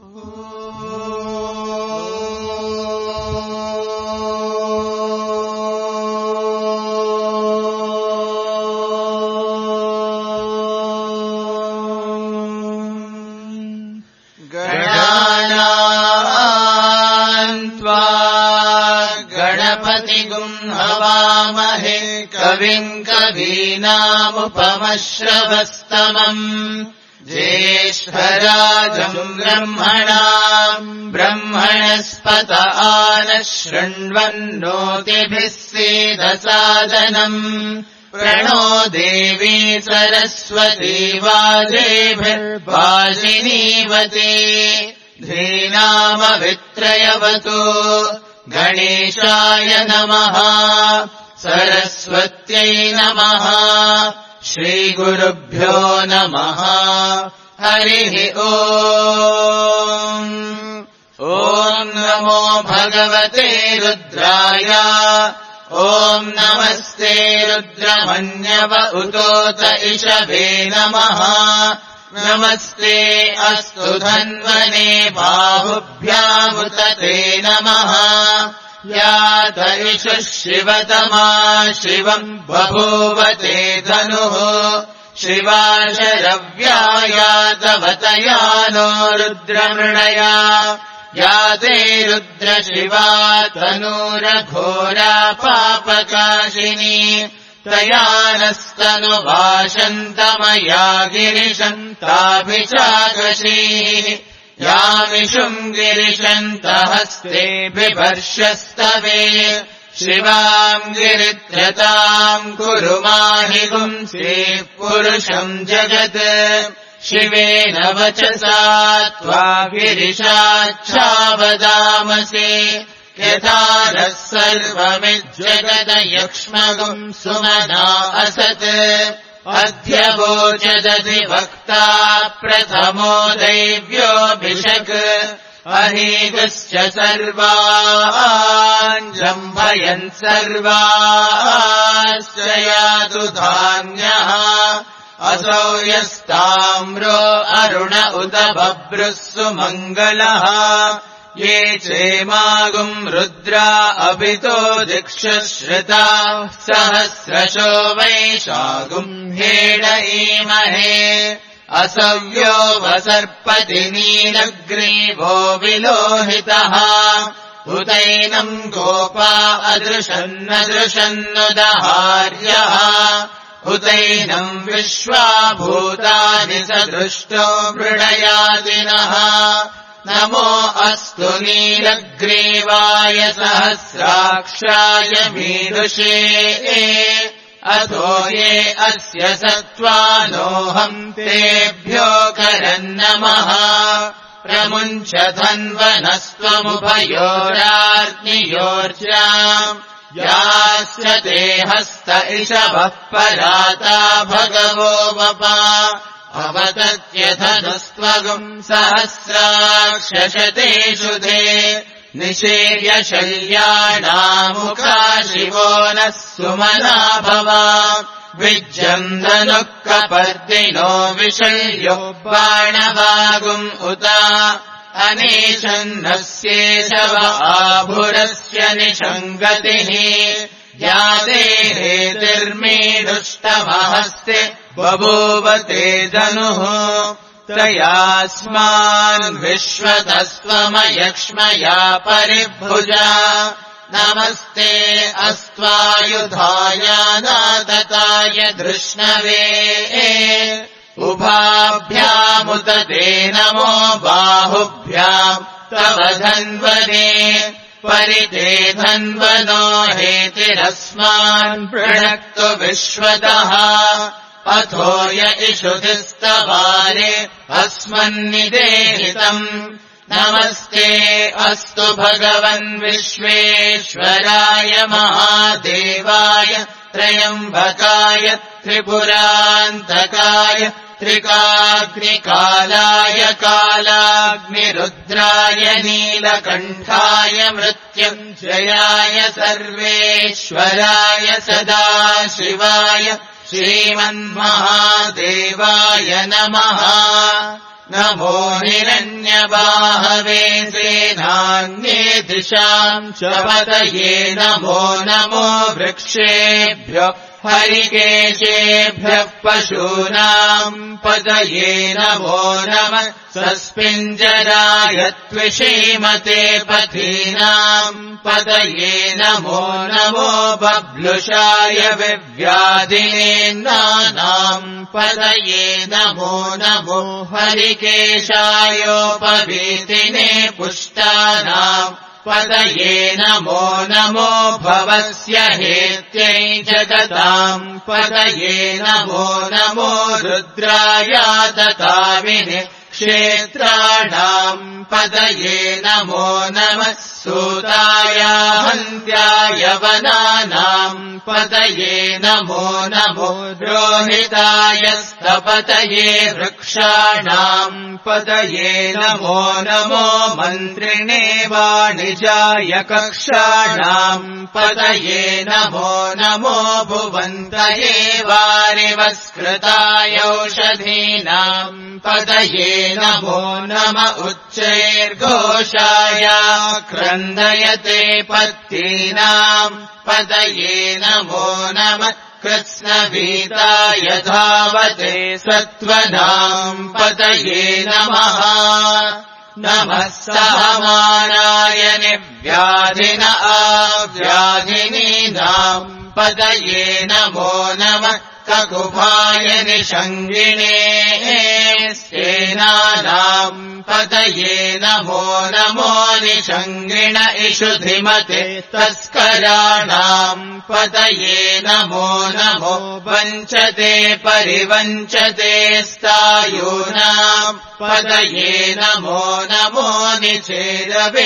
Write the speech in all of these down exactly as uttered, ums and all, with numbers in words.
हवामहे कविम् कवीनामुपमश्रवस्तमम् ज्येष्ठराजम् ब्रह्मणाम् ब्रह्मणस्पत आनः शृण्वन्नोतिभिः सीदसादनम् प्रणो देवी सरस्वती वाजेभिर्वाजिनीवती धीनामवित्रयवतु गणेशाय नमः सरस्वत्यै नमः श्रीगुरुभ्यो नमः हरिः ओम् ॐ नमो भगवते रुद्राय ॐ नमस्ते रुद्रमन्यव उतोत इषवे नमः नमस्ते अस्तु धन्वने बाहुभ्यामुत ते नमः या दयिषुः शिवतमा शिवम् बभूवते धनुः शिवा शरव्याया तवतया नो रुद्रमृणया या ते रुद्रशिवा तनूरघोरा पापकाशिनी तया नस्तनुभाषन्तमया गिरिशन्ताभिचाकशीः यामिषुम् गिरिशन्तहस्ते बिभर्षस्तवे शिवाम् गिरित्रताम् कुरु माहि पुंसीः पुरुषम् जगत् शिवेन वचसा त्वा गिरिशाच्छावदामसि यथा नः सर्वमिज्जगदयक्ष्मगुम् सुमना असत् अध्यवोचदधिवक्ता प्रथमो दैव्योऽभिषक् अहीगश्च सर्वान् जम्भयन् सर्वाश्च यातु धान्यः असौ यस्ताम्रो अरुण उत बभ्रुः सुमङ्गलः ये चेमागुम् रुद्रा अभितो दिक्षश्रिता सहस्रशो वैशागुम् हेड ईमहे असव्यो वसर्पति नीलग्रीवो विलोहितः उतैनम् गोपा अदृशन्नदृशन्नुदहार्यः उतैनम् विश्वाभूतानि सदृष्टो मृडयादिनः नमो अस्तु नीलग्रीवाय सहस्राक्षाय मीदुषे अथो ये अस्य सत्त्वानोऽहम् तेभ्यो करन्नमः प्रमुञ्च धन्वनस्त्वमुभयोरार्नियोर्जाम् यास्य ते हस्त इषवः पराता भगवो वपा अवतत्यधनुस्त्वगुम् सहस्राक्षशतेषु ते निषेव्य शल्याणामुखा शिवो नः सुमना भवा विज्जन्दनुः कपर्दिनो विशल्यो बाणवागुम् उत अनेशन्नस्येषव आभुरस्य निषङ्गतिः या ते हेतिर्मीदुष्टमहस्ते बभूवते धनुः तयास्मान् विश्वतस्त्वमयक्ष्मया परिभुजा नमस्ते अस्त्वायुधाय नादताय धृष्णवे उभाभ्यामुत ते नमो बाहुभ्याम् तव धन्वने परिते धन्वनो हेतिरस्मान् पृणक्तु विश्वतः अथो य इषुधिस्तवारे अस्मन्निदेहितम् नमस्ते अस्तु भगवन् विश्वेश्वराय महादेवाय त्र्यम्बकाय त्रिपुरान्तकाय त्रिकाग्निकालाय कालाग्निरुद्राय नीलकण्ठाय मृत्युञ्जयाय सर्वेश्वराय सदाशिवाय श्रीमन्महादेवाय नमः। नमो हिरण्यबाहवे सेनान्ये दिशाम् च पतये नमो नमो वृक्षेभ्यो हरिकेशेभ्यः पशूनाम् पतये नमो नमः। सस्मिञ्जराय त्विषीमते पथीनाम् पतये नमो नमो। बब्लुषाय विव्याधिनेन्द्राणाम् पतये नमो नमो। हरिकेशायोपवीतिने पुष्टानाम् पतये नमो नमो। भवस्य हेत्यै जगताम् पतये नमो नमो। रुद्रायातताविने क्षेत्राणाम् पतये नमो नमः। सूताय हन्त्याय वनानाम् पतये नमो नमो। रोहिताय स्तपतये वृक्षाणाम् पतये नमो नमो। मन्त्रिणे वाणिजाय कक्षाणाम् पतये नमो नमो। भुवन्तये वारिवस्कृताय औषधीनाम् पतये नमो नम। उच्चैर्घोषाय क्रन्दयते पत्तीनाम् पतये नमो नमः। कृत्स्नवीताय धावते सत्त्वनाम् पतये नमः। नमः सहमानाय निव्याधिन आव्याधिनीनाम् पतये नमो नमः। ककुभाय निषङ्गिणे सेनानाम् पतये नमो नमो। निषङ्गिण इषुधिमते तस्कराणाम् पतये नमो नमो। वञ्चते परिवञ्चते स्थायूनाम् पतये नमो नमो। निचेरवे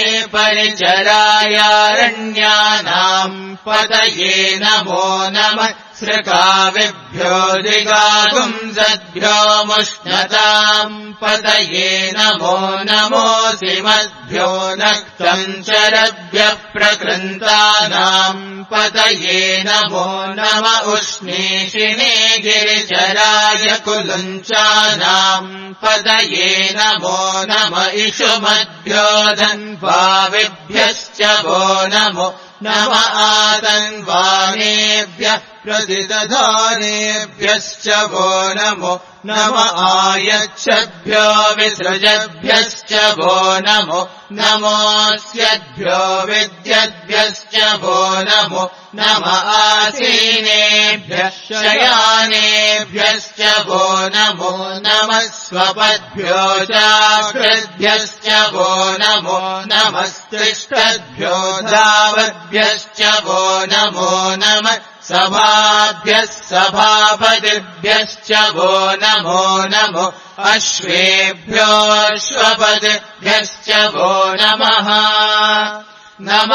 परिचरायारण्यानाम् पतये नमो नमः। सृकाविभ्यो दिगागुंसद्भ्यो मुष्णताम् पतये नमो नमो। सिमद्भ्यो नक्तम् चरभ्यः प्रकृन्तानाम् पतये नमो नम। उष्णीषिणे गिरिचराय कुलुञ्चानाम् पतये नमो नम। इषुमद्भ्यो धन्वाविभ्यश्च वो नमो नम। आतन्वानेभ्यः प्रतिदधानेभ्यश्च वो नमो नम। आयच्छद्भ्यो विसृजद्भ्यश्च वो नमो नमोऽस्यद्भ्यो विद्यद्भ्यश्च वो नमो नम। आसीनेभ्यः शयानेभ्यश्च वो नमो नमः। स्वपद्भ्यो जाग्रद्भ्यश्च वो नमो नमस्तिष्ठद्भ्यो धावद्भ्यश्च वो नमो नमः। सभाभ्यः सभापतिभ्यश्च वो नमो नमो। अश्वेभ्योऽश्वपतिभ्यश्च वो नमः। नम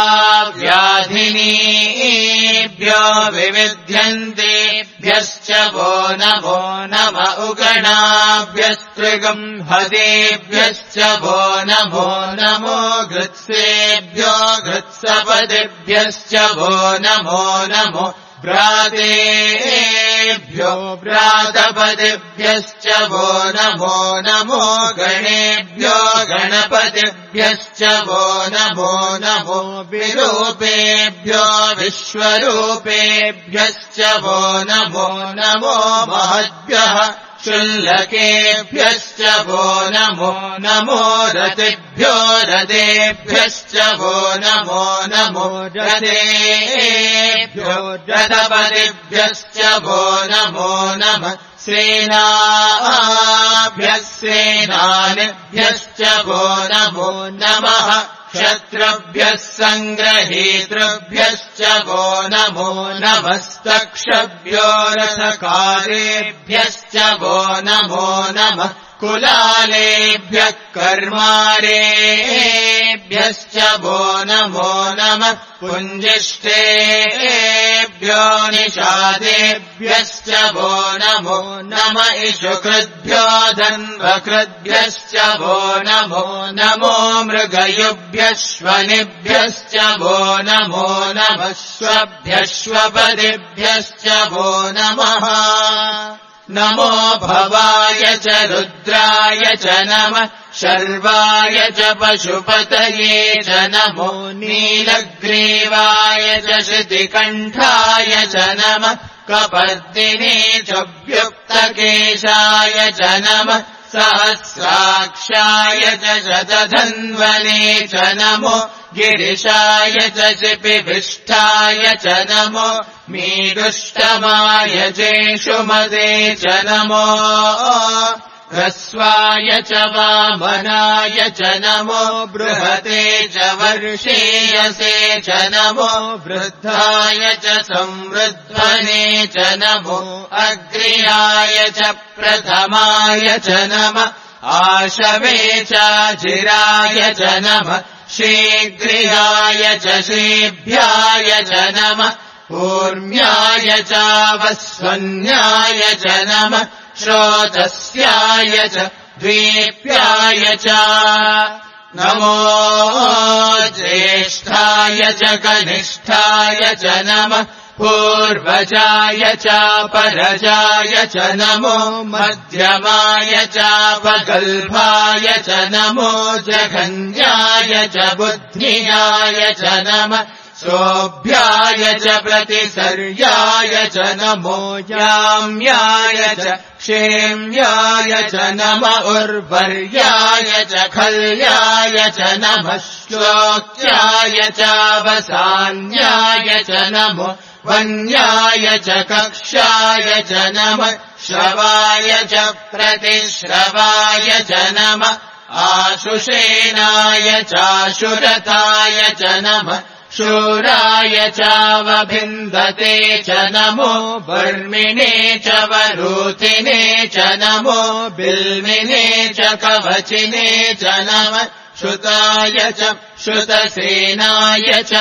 आव्याधिनीभ्यो विविध्यन्तेभ्यश्च वो नमो नम। उगणाभ्यस्त्रिगम्हदेभ्यश्च वो नमो नमो। घृत्सेभ्यो घृत्सपतिभ्यश्च वो नमो नमो। भ्रातेभ्यो भ्रातपतिभ्यश्च वो नमो नमो। गणेभ्यो गणपतिभ्यश्च वो नमो नमो। विरूपेभ्यो विश्वरूपेभ्यश्च वो नमो नमो। महद्भ्यः शुल्लकेभ्यश्च वो नमो नमो। रतिभ्यो रतेभ्यश्च वो नमो नमो। रतेभ्यो रथपतिभ्यश्च वो नमो नमः। सेनाभ्यः सेनानिभ्यश्च वो नमो नमः। क्षत्रभ्यः सङ्ग्रहीतृभ्यश्च वो नमो नमस्तक्षभ्यो रथकारेभ्यश्च वो नमो नमः। कुलालेभ्यः कर्मारेभ्यश्च वो नमो नमः। पुञ्जिष्टेभ्यो निषादेभ्यो निषादेभ्यश्च वो नमो नम इषुकृद्भ्यो धन्वकृद्भ्यश्च वो नमो नमो मृगयुभ्यश्वनिभ्यश्च वो नमो नमः श्वभ्यश्वपदिभ्यश्च वो नमः नमो भवाय च रुद्राय च नमः शर्वाय च पशुपतये च नमो नीलग्रीवाय च श्रुतिकण्ठाय च नमः कपर्दिने च व्युक्तकेशाय च नमः सहस्राक्षाय च शतधन्वने च नमो गिरिशाय च शिपिभिष्ठाय च नमो मीदुष्टमाय चेषुमते च नमो ह्रस्वाय च वामनाय च नमो बृहते च वर्षेयसे च नमो वृद्धाय च संवृद्धने च नमो अग्र्याय च प्रथमाय च नमः आशवे च चिराय च नमः शीघ्रियाय च श्रीभ्याय च नमः ऊर्म्याय च वस्वन्याय च नमः श्रोतस्याय च द्वीप्याय च नमो ज्येष्ठाय च कनिष्ठाय च नमः पूर्वजाय च परजाय च नमो मध्यमाय च पगल्भाय च नमो जघन्याय च बुद्ध्याय च नमः सोऽभ्याय च प्रतिसर्याय च नमो याम्याय च क्षेम्याय च नम उर्वर्याय च खल्याय च नमः श्लोक्याय च वसान्याय च नमो वन्याय च कक्षाय च नमः श्रवाय च प्रतिश्रवाय च नमः आशुषेणाय चाशुरताय च नमः शूराय चावभिन्दते च नमो वर्मिणे च वरूथिने च नमो बिल्मिने च कवचिने च नमः श्रुताय च श्रुतसेनाय च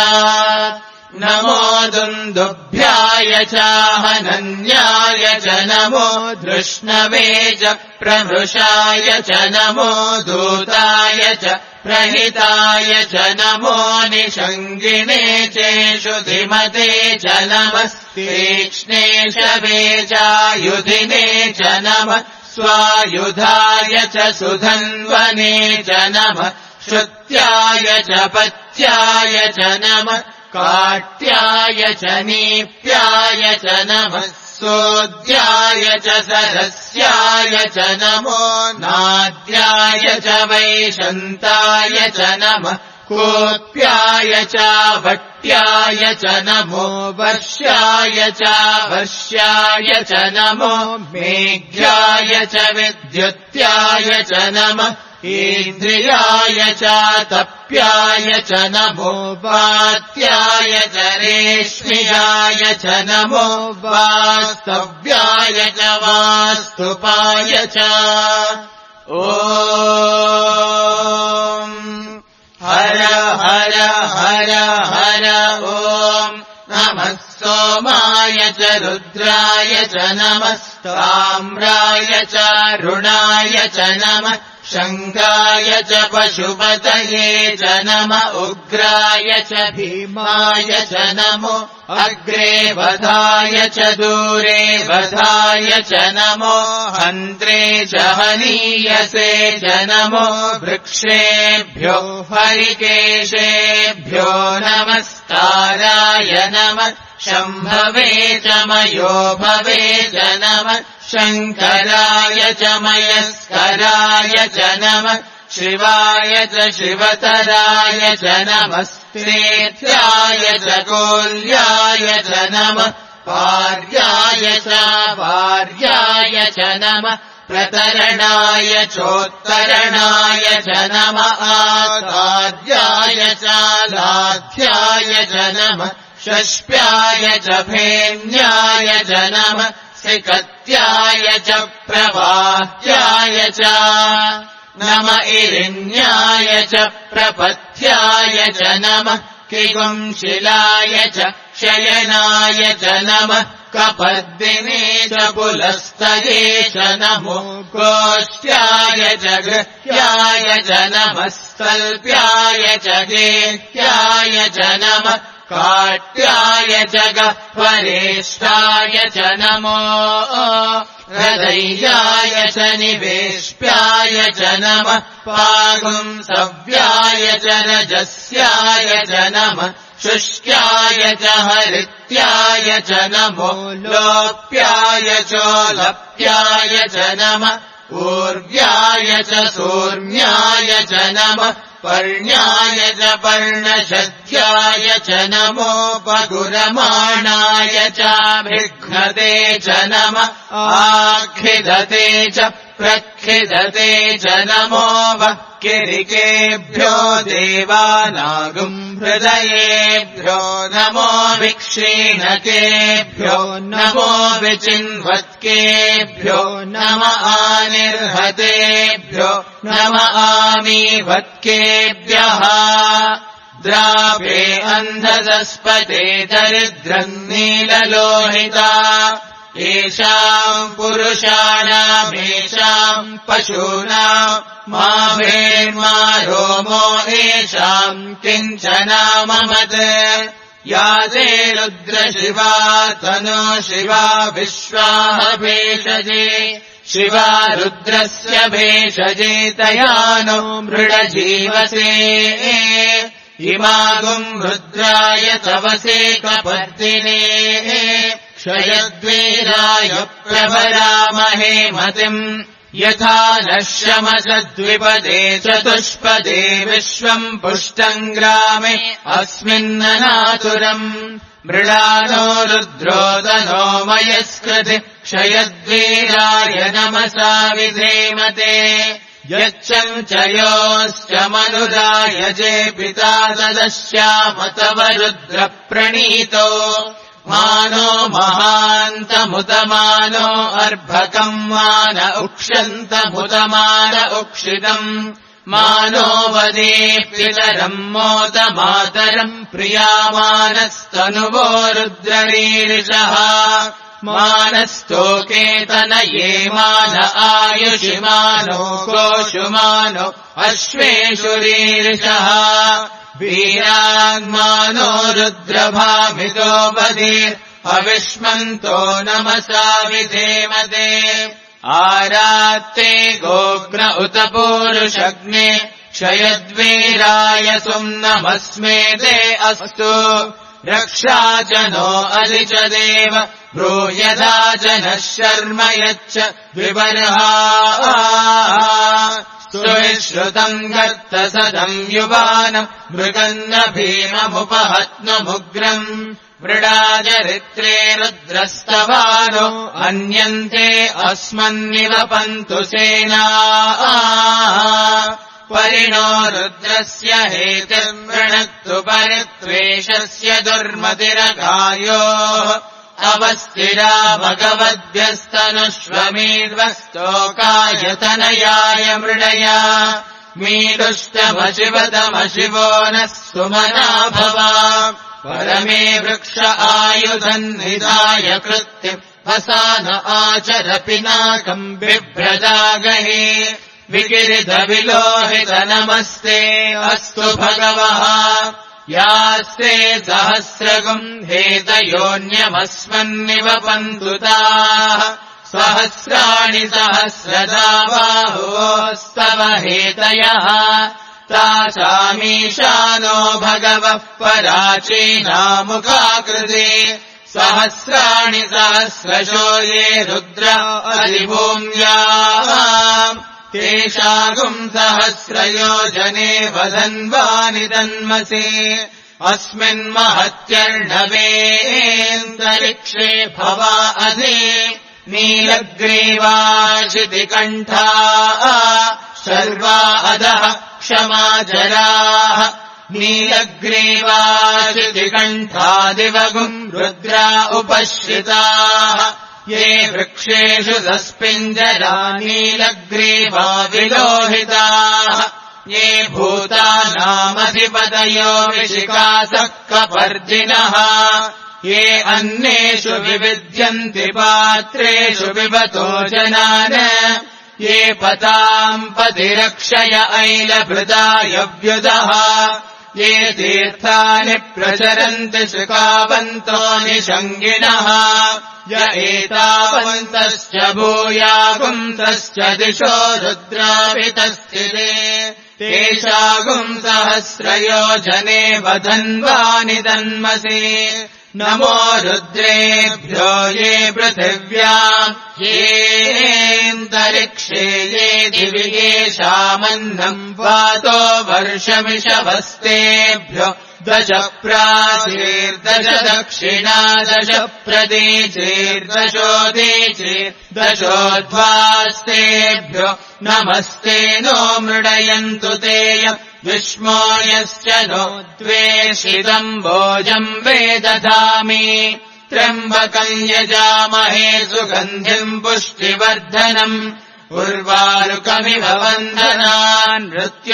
नमो दुन्दुभ्याय च हनन्याय च नमो धृष्णवे च प्रभृशाय च नमो दूताय च प्रहिताय च नमो निषङ्गिणे चेषु धिमते च नमः तीक्ष्णे शवे चायुधिने च नमः स्वायुधाय च सुधन्वने च नमः श्रुत्याय च पत्याय च नमः काट्याय च नीप्याय च नमः सोद्याय च सरस्याय च नमो नाद्याय च वैशन्ताय च नमः कोप्याय च वट्याय च नमो वर्ष्याय च वर्ष्याय च नमो मेघ्याय च विद्युत्याय च नमः इन्द्रियाय च तप्याय च नमो वात्याय च रेष्म्याय च नमो वास्तव्याय च वास्तुपाय च ॐ हर हर हर हर ॐ नमः सोमाय च रुद्राय च नमः ताम्राय च रुणाय च नमः शङ्काय च पशुपतये च नम उग्राय च भीमाय च नमो अग्रे वधाय च दूरे वधाय च नमो हन्त्रे च हनीयसे च नमो वृक्षेभ्यो हरिकेशेभ्यो नमस्काराय नमः शम्भवे च मयो भवे च नमः शङ्कराय च मयस्कराय च नमः शिवाय च शिवतराय च नमः स्त्रेत्याय च कोल्याय च नमः पार्याय च पार्याय च नमः प्रतरणाय चोत्तरणाय च नमः आसाद्याय च लाध्याय च नमः षष्प्याय च फेन्याय च नमः सिकत्याय च प्रवाह्याय च नम इरिण्याय च प्रपथ्याय च नमः किगुम् शिलाय च शयनाय च नमः कपर्दिने च पुलस्तये च नमो गोष्ट्याय च गृह्याय च नमः स्तल्प्याय च गेह्याय च नमः काट्याय च गह्वरेष्ठाय च नमो हृदयाय च निवेश्याय च नमः पागुंसव्याय च रजस्याय च नमः शुष्क्याय च हरित्याय च नमो लोप्याय चोलप्याय च नमः ऊर्व्याय च सूर्म्याय च नमः पर्ण्याय च पर्णशद्याय च नमो पगुरमाणाय चाभिघ्नते च नमः आखिदते च प्रखिदते च नमो वः किरिकेभ्यो देवानागुम् हृदयेभ्यो नमो विक्षीणकेभ्यो नमो विचिन्वत्केभ्यो नम आनिर्हतेभ्यो नम आमीवत्केभ्यः द्रावे अन्धदस्पते दरिद्रम् नीललोहिता येषाम् पुरुषाणामेषाम् पशूनाम् माभेर्मा रोमो येषाम् किञ्चनाममत् या ते रुद्रशिवा तनो शिवा विश्वाः भेषजे शिवा रुद्रस्य भेषजे तया नो मृडजीवसे इमागुम् रुद्राय तवसे कपर्दिने क्षयद्वीराय प्रभरामहे मतिम् यथा नः शमसद्विपदे चतुष्पदे विश्वम् पुष्टम् ग्रामे अस्मिन्ननातुरम् मृडानो रुद्रोदनो मयस्कृति क्षयद्वीराय नमसा विधेमते यच्चम् च योश्च मनुराय जे पिता तदस्याम तव रुद्रप्रणीतो मानो महान्तमुतमानो अर्भकम् मान उक्ष्यन्तमुतमान उक्षितम् मानो वदेऽप्यतरम् मोदमातरम् प्रियामानस्तनुवो रुद्ररीरिषः मानस्तोकेतनये मान आयुषिमानो गोषुमानो अश्वेषु रीरिषः वीराग्मानो रुद्रभामितो बधिर् अविष्मन्तो नमसा विधेमते आरात्ते गोग्न उत पूरुषग्ने क्षयद्वीराय सुम्नमस्मे ते अस्तु रक्षा च नो अलि च देव ब्रूयधा जनः शर्म यच्च विबर्हा सुविश्रुतम् गर्तसदम् युवानम् मृगन्न भीममुपहत्नुमुग्रम् मृडाचरित्रे रुद्रस्तवानो अन्यन्ते अस्मन्निवपन्तु सेना परिणो रुद्रस्य हेतिर्वृणक्तु परित्वेषस्य दुर्मतिरगायोः अवस्थिरा भगवद्भ्यस्तनुष्वमीर्वस्तोकायतनयाय मृडया मीदुष्टमशिवतमशिवो नः सुमना भवा परमे वृक्ष आयुधन्निधाय कृत्तिम् वसान आचर पिनाकम् बिभ्रदागहे विकिरितविलोहित नमस्ते अस्तु भगवः यास्ते सहस्रगुम् हेतयोऽन्यमस्मन्निवपन्तु ताः सहस्राणि सहस्रदा बाहोस्तव हेतयः तासामीशानो भगवः पराचीनामुखाकृते सहस्राणि सहस्रशो ये रुद्र अधिभूम्याः तेषागुम् सहस्रयोजने वदन्वानि तन्मसे अस्मिन्महत्यर्णवेऽन्तरिक्षे भवा अधि नीलग्रीवाशितिकण्ठा सर्वा अधः क्षमाचराः नीलग्रीवाशितिकण्ठादिवगुम् रुद्रा उपश्रिताः ये वृक्षेषु सस्पिञ्जरा नीलग्रीवा विलोहिताः ये भूतानामधिपतयो विशिखासः कपर्दिनः ये अन्नेषु विविध्यन्ति पात्रेषु पिबतो जनान् ये पताम् पतिरक्षय ऐलभृदायव्युदः ये तीर्थानि प्रचरन्ति शुकावन्तो निषङ्गिणः य एतावन्तश्च भूयागुंसश्च दिशो रुद्राभितस्थिते तेषागुम् सहस्रयोजने वधन्वानि तन्मसि नमो रुद्रेभ्यो ये पृथिव्याम् येऽन्तरिक्षे ये दिवि येषामन्नम् वातो वर्षमिषवस्तेभ्यो दश प्राचीर्दश दक्षिणा दश प्रदेचीर्दशोदीचीर्दशोद्वास्तेभ्यो नमस्ते नो मृडयन्तु तेय विष्मो यश्च नो द्वेषितम् भोजम् वेदधामि त्र्यम्बकम् यजामहे सुगन्धिम् पुष्टिवर्धनम् उर्वारुकमिव वन्दनान्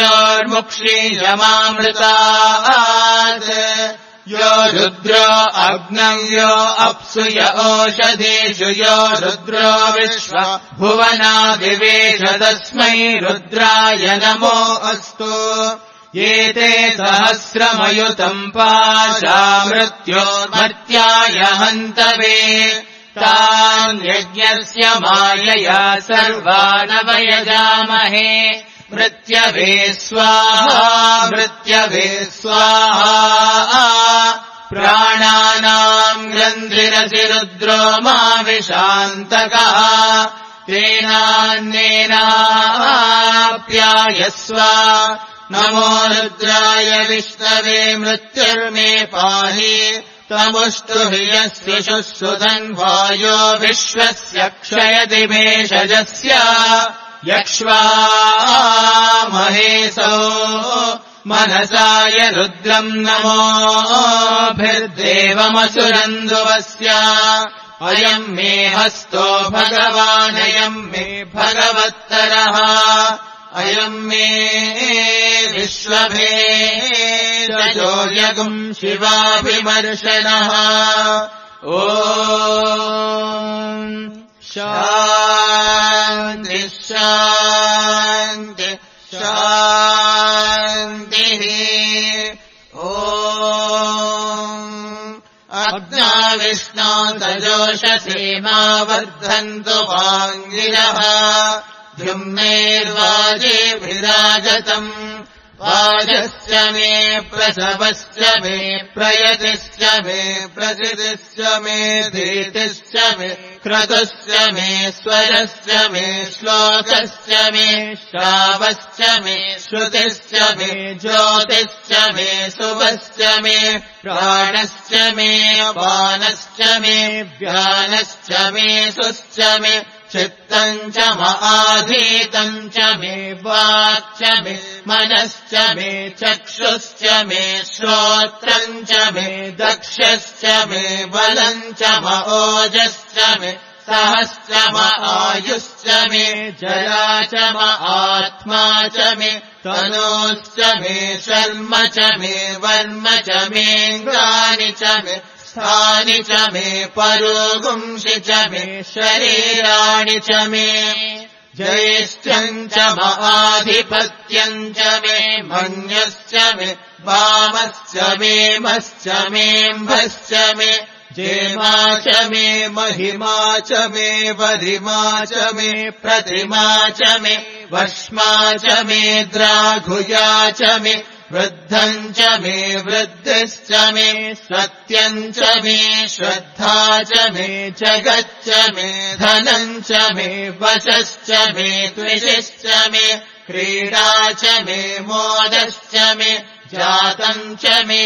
मृत्योर्मुक्षीयमामृतात् यो रुद्रो अग्नम् यो अप्सु य ओषधीषु यो रुद्रो विश्व भुवनादिवेश तस्मै रुद्राय नमो अस्तु ये ते सहस्रमयुतम् पाशा मृत्योर्मर्त्याय हन्तवे तान् यज्ञस्य मायया सर्वानवयजामहे मृत्यवे स्वाहा मृत्यवे स्वाहा प्राणानाम् ग्रन्थिरसि रुद्रो माविशान्तकः तेनान्नेनाप्यायस्व नमो रुद्राय विष्णवे मृत्युर्मे पाहि तमुष्टुहि यस्य शुश्रुतन्वायो विश्वस्य क्षयति भेषजस्य यक्ष्वामहेसो मनसाय रुद्रम् नमोभिर्देवमसुरन्दुवस्य अयम् मे हस्तो भगवानयम् मे भगवत्तरः अयम् मे विश्वभेदजो यगुम् शिवाभिमर्शनः ॐ शान्ति शान्ति शान्तिः ॐ अग्नाविष्णो तजोषसेमा वर्धन्तु वाङ्गिरः द्युम्नेर्वाजेभिरागतम् वाजश्च मे प्रसवश्च मे प्रयतिश्च मे प्रसिद्धिश्च मे धीतिश्च मे क्रतुश्च मे स्वरश्च मे श्लोकश्च मे श्रावश्च मे श्रुतिश्च मे ज्योतिश्च मे शुभश्च मे प्राणश्च मे अपानश्च मे व्यानश्च मे सुश्च मे चित्तम् च महाधीतम् च मे वाक् च मे मनश्च मे चक्षुश्च मे श्रोत्रम् च मे दक्षश्च मे बलम् च मओजश्च मे सहश्च आयुश्च मे जला च आत्मा च मे तनोश्च मे शर्म च मे वर्म च मेऽङ्गानि च मे स्थानि च मे परोगुंसि च मे शरीराणि च मे ज्येष्ठम् च महाधिपत्यम् च मे मन्यश्च मे वामश्च मे मश्च मेऽम्भश्च मे जेमा च मे महिमा च मे वरिमा च मे प्रतिमा च मे वश्मा च मे द्राघुया च मे वृद्धम् च मे वृद्धिश्च मे सत्यम् च मे श्रद्धा च मे जगच्च मे धनम् च मे वशश्च मे द्विषश्च मे क्रीडा च मे मोदश्च मे जातम् च मे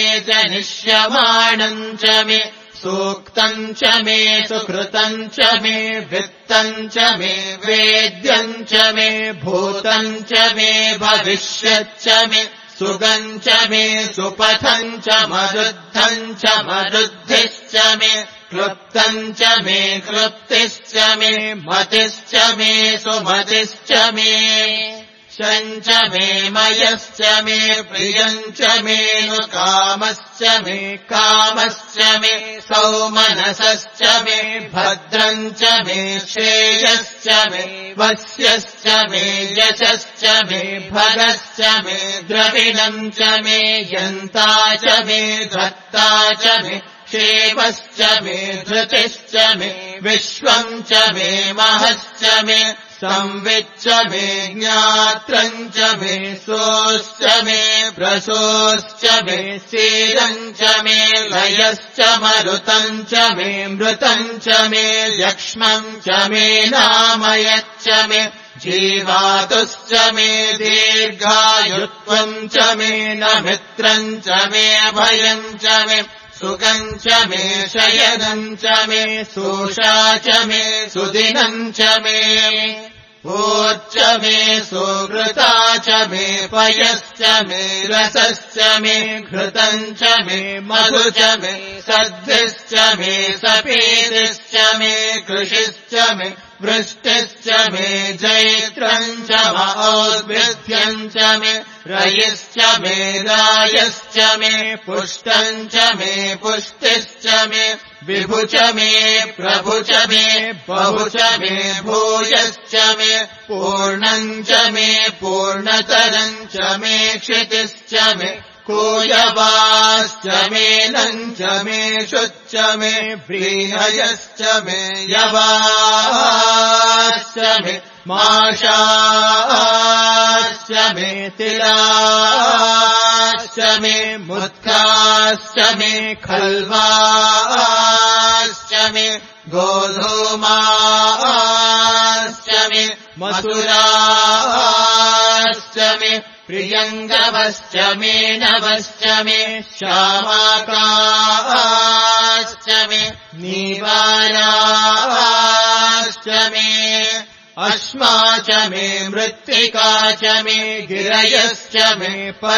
जनिष्यमाणम् च मे सूक्तम् च मे सुकृतम् च मे वित्तम् च मे वेद्यम् च मे भूतम् च मे भविष्यच्च मे सुगम् च मे सुपथम् च मरुद्धम् च मरुद्धिश्च मे क्लुप्तम् च मे क्लुप्तिश्च मे मतिश्च मे सुमतिश्च मे पुरुषम् च मे मयश्च मे प्रियम् च मे नु कामश्च मे कामश्च मे सौमनसश्च मे भद्रम् च मे श्रेयश्च मे वस्यश्च मे यशश्च मे भगश्च मे द्रविणम् च मे यन्ता च मे धत्ता च मे क्षेमश्च मे धृतिश्च मे विश्वम् च मे महश्च मे संविच्च मे ज्ञात्रम् च मे सोश्च मे प्रसोश्च मे सीरम् च मे लयश्च मरुतम् च मे मृतम् च मे लक्ष्मम् च मे नामयच्च मे जीवातुश्च मे दीर्घायुत्वम् च मे न मित्रम् च मे भयम् च मे सुखम् च मे शयनम् च मे सोषा च मे सुदिनम् च मे भोर्च मे सुहृता च मे पयश्च मे रसश्च मे घृतम् च मे मधु च मे सद्भिश्च मे सपीतिश्च मे कृषिश्च मे वृष्टिश्च मे जैत्रम् च मौद्भिद्यम् च मे रयिश्च मे रायश्च मे पुष्टम् च मे पुष्टिश्च मे विभु च मे प्रभु च मे बहु च मे भूयश्च मे पूर्णम् च मे पूर्णतरम् च मे क्षितिश्च मे कूयवाश्च मे नम् च मे शुच्च मे व्रीहयश्च मे यवाश्च मे माशाश्च मे तिलाश्च मे मुत्काश्च मे खल्वाश्च मे गोधूमाश्च मे मसुराश्च मे प्रियङ्गवश्च मे नवश्च मे श्यामाकाश्च मे नीवाराश्च मे अश्मा च मे मृत्तिका च मे गिरयश्च मे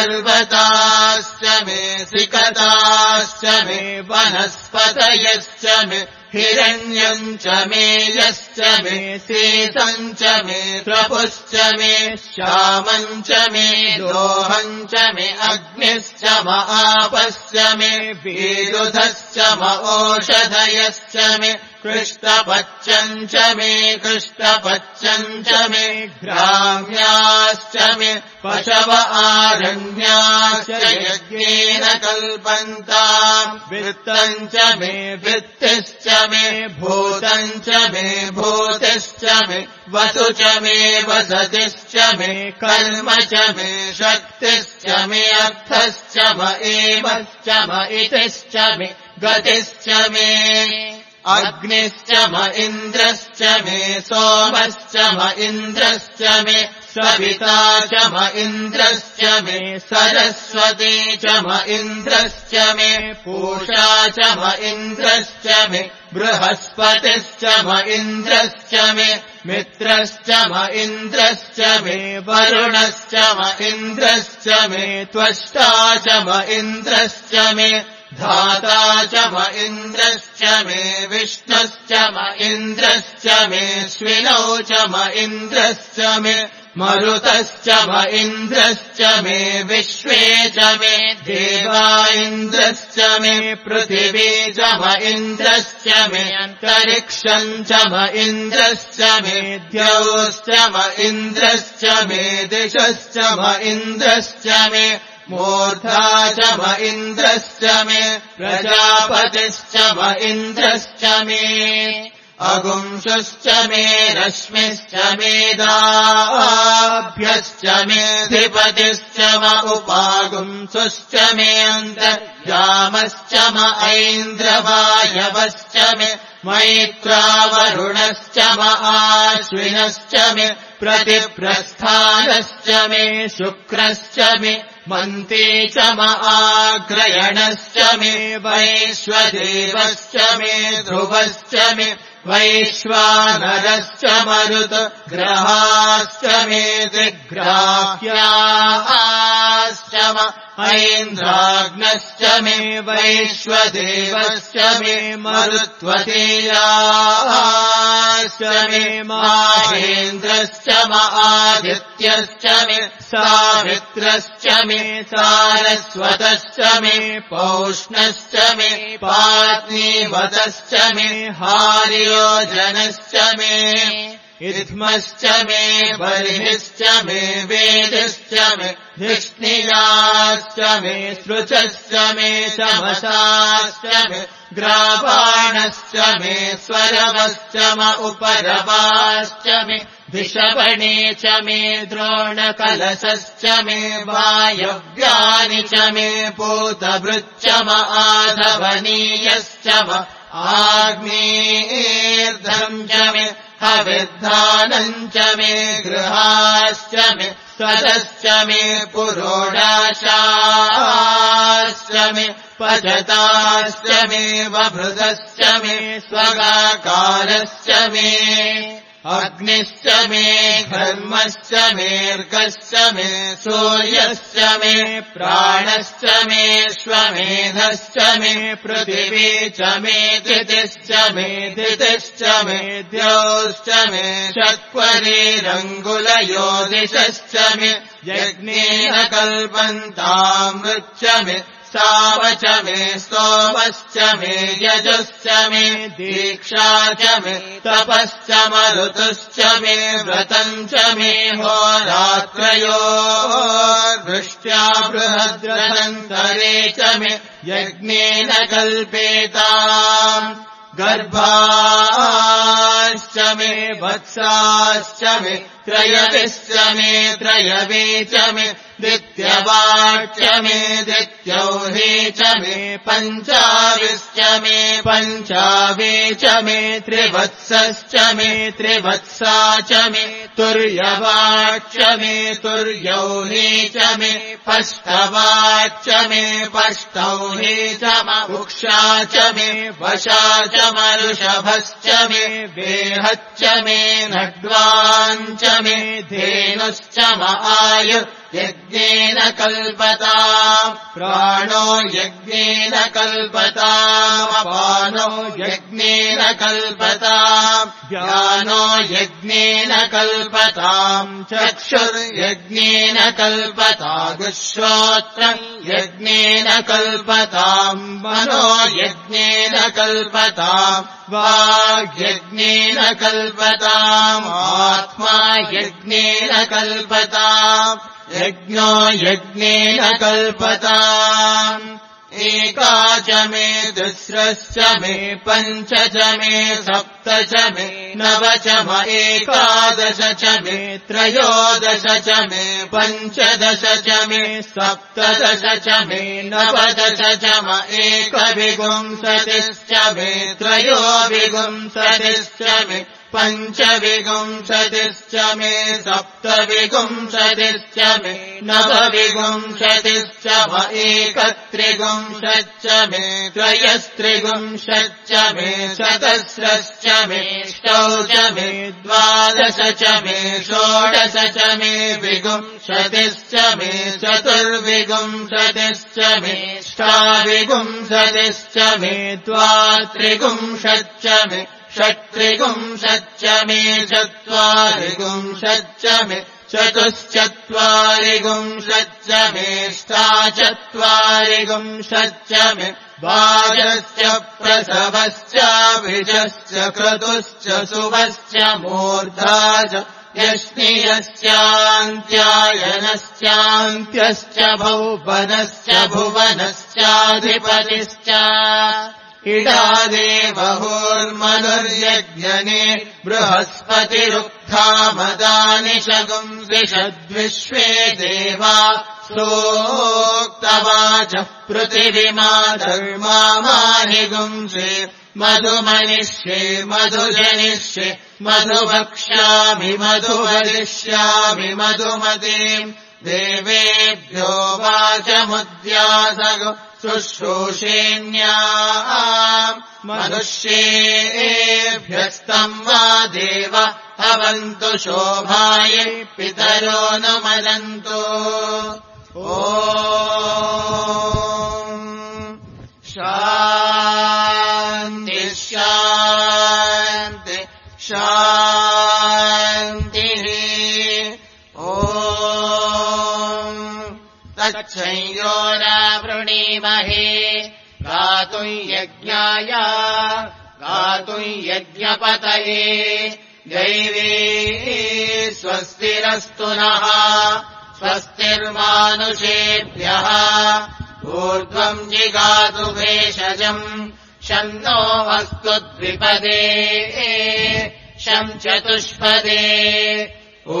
पर्वताश्च मे सिकताश्च मे वनस्पतयश्च मे हिरण्यम् च मे यश्च मे सीतम् च मे त्रपुश्च मे श्यामम् च मे लोहम् च मे अग्निश्च म आपश्च मे विरुधश्च म ओषधयश्च मे कृष्णपच्चम् च मे कृष्णपच्चम् च मे ग्राम्याश्च मे पशव आरण्याश्च यज्ञेन कल्पन्ताम् वित्तम् च मे वित्तिश्च मे भूतम् च मे भूतिश्च मे वसु च मे वसतिश्च मे कर्म च मे शक्तिश्च मे अर्थश्च म एवश्च म इतिश्च मे गतिश्च मे अग्निश्च म इन्द्रश्च मे सोमश्च म इन्द्रश्च मे सविता च म इन्द्रश्च मे सरस्वती च म इन्द्रश्च मे पूषा च म इन्द्रश्च मे बृहस्पतिश्च म इन्द्रश्च मे मित्रश्च म इन्द्रश्च मे वरुणश्च म इन्द्रश्च मे त्वष्टा च म इन्द्रश्च मे धाता च म इन्द्रश्च मे विष्णुश्च म इन्द्रश्च मे श्विनौ च म इन्द्रश्च मे मरुतश्च म इन्द्रश्च मे विश्वे च मे देवा इन्द्रश्च मे पृथिवी च म इन्द्रश्च मे अन्तरिक्षम् च म इन्द्रश्च मे द्यौश्च म इन्द्रश्च मे दिशश्च म इन्द्रश्च मे मूर्धा च म इन्द्रश्च मे प्रजापतिश्च म इन्द्रश्च मे अगुंशुश्च मे रश्मिश्च मेधाभ्यश्च मेऽधिपतिश्च म उपागुंसुश्च मे अन्तर्यामश्च म ऐन्द्रवायवश्च मे मैत्रावरुणश्च म आश्विनश्च मे प्रतिप्रस्थानश्च मे शुक्रश्च मे मन्ती च म आग्रयणश्च मे वैश्वदेवश्च मे ध्रुवश्च मे वैश्वानरश्च मरुत ग्रहाश्च मे दिग्राह्याश्च म ऐन्द्राग्नश्च मे वैश्वदेवश्च मे मरुत्वतीयाश्च मे माहेन्द्रश्च महादित्यश्च मे सावित्रश्च मे सारस्वतश्च मे पौष्णश्च मे पात्नीवतश्च मे हार्योजनश्च मे इद्मश्च मे बलिश्च मे वेदिश्च मे धिष्णियाश्च मे सृचश्च मे शमसाश्च मे ग्रावाणश्च मे स्वरवश्च म उपरवाश्च मे धिषवणे च मे द्रोणकलशश्च मे वायव्यानि च मे पूतभृच्च म आधवनीयश्च म आग्नेर्धम् च मे हविर्धानम् च मे गृहाश्च मे सदश्च मे पुरोडाशाश्च मे पचताश्च मे वभृतश्च मे स्वगाकारश्च मे अग्निश्च मे घर्मश्च मेऽर्कश्च मे सूर्यश्च मे प्राणश्च मे श्वमेधश्च मे पृथिवी च मे दितिश्च मे दितिश्च मे द्यौश्च मे षट्परीरङ्गुलयोदिशश्च मे यज्ञेन कल्पन्तामृच्च मे सावच मे स्तोमश्च मे यजुश्च मे दीक्षा च मे तपश्च मरुतुश्च मे व्रतम् च मे होरात्रयोर्वृष्ट्या बृहद्रथन्तरे च मे यज्ञेन कल्पेताम् गर्भाश्च मे वत्साश्च मे त्रयविश्च मे त्रयवे च मे दित्यवाच्च मे दित्यौहे च मे पञ्चाविश्च मे पञ्चावे च मे त्रिवत्सश्च मे त्रिवत्सा च मे तुर्यवाच्च मे तुर्यौहे च मे पष्टवाच्च मे पष्टौहे च म उक्षा च मे वशा च मरुषभश्च मे वेहच्च मे नड्वाञ्च मे धेनुश्च म आयु यज्ञेन कल्पताम् प्राणो यज्ञेन कल्पताम् अपानो यज्ञेन कल्पताम् ज्ञानो यज्ञेन कल्पताम् चक्षुर्यज्ञेन कल्पतागुश्रोत्रम् यज्ञेन कल्पताम् मनो यज्ञेन कल्पताम् वाग्यज्ञेन कल्पताम् आत्मा यज्ञेन कल्पताम् यज्ञो यज्ञेन कल्पताम् एका च मे तिस्रश्च मे पञ्च च मे सप्त च मे नव च म एकादश च मे त्रयोदश च मे पञ्चदश च मे सप्तदश च मे नवदश च म एकविंशतिश्च मे त्रयोविंशतिश्च मे पञ्चविंशतिश्च मे सप्तविंशतिश्च मे नवविंशतिश्च म एकत्रिंशच्च मे त्रयस्त्रिंशच्च मे चतस्रश्च मे ष्टौ च मे द्वादश च मे षोडश च मे विंशतिश्च मे चतुर्विंशतिश्च मे ष्टाविंशतिश्च मे द्वात्रिंशच्च मे षट्त्रिंशच्च मे चत्वारिंशच्च मे चतुश्चत्वारिंशच्च मेष्टाचत्वारिंशच्च मे वाजश्च प्रसवश्च विजश्च क्रतुश्च सुवश्च मूर्धा च यष्णियश्चान्त्यायनश्चान्त्यश्च भुवनश्च भुवनश्चाधिपतिश्च इडादेवहोर्मनुर्यज्ञने बृहस्पतिरुक्थामदानि शगुंसिषद्विश्वे देवा सोक्तवाचः पृथिविमा धर्मामाहिगुंसे मधुमनिष्ये मधुजनिष्ये मधुभक्ष्यामि मधुवदिष्यामि मधुमतीम् देवेभ्यो वाचमुद्यासगो शुश्रूषेण्याम् मनुष्येभ्यस्तम् वा देव हवन्तु शोभायै पितरो नुमदन्तु। ओ अच्छञ्योरावृणीमहे गातुम् यज्ञाय गातुम् यज्ञपतये दैवे स्वस्तिरस्तु नः स्वस्तिर्मानुषेभ्यः ऊर्ध्वम् जिगातु भेषजम् शन्नो अस्तु द्विपदे शं चतुष्पदे ॐ